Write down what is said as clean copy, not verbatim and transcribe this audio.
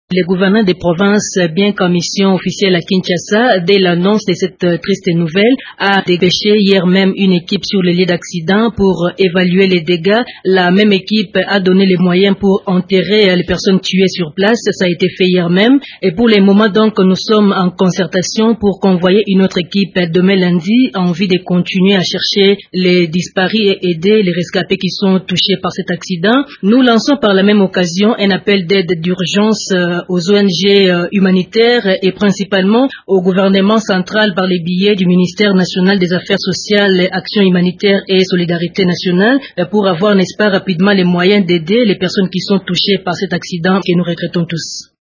Le gouverneur des provinces, bien qu'en mission officielle à Kinshasa, dès l'annonce de cette triste nouvelle, a dépêché hier même une équipe sur le lieu d'accident pour évaluer les dégâts. La même équipe a donné les moyens pour enterrer les personnes tuées sur place. Ça a été fait hier même. Et pour le moment, donc, nous sommes en concertation pour convoyer une autre équipe demain lundi en vue de continuer à chercher les disparus et aider les rescapés qui sont touchés par cet accident. Nous lançons par la même occasion un appel d'aide d'urgence aux ONG humanitaires et principalement au gouvernement central par les billets du ministère national des Affaires sociales, Action humanitaire et Solidarité nationale pour avoir, n'est-ce pas, rapidement les moyens d'aider les personnes qui sont touchées par cet accident que nous regrettons tous.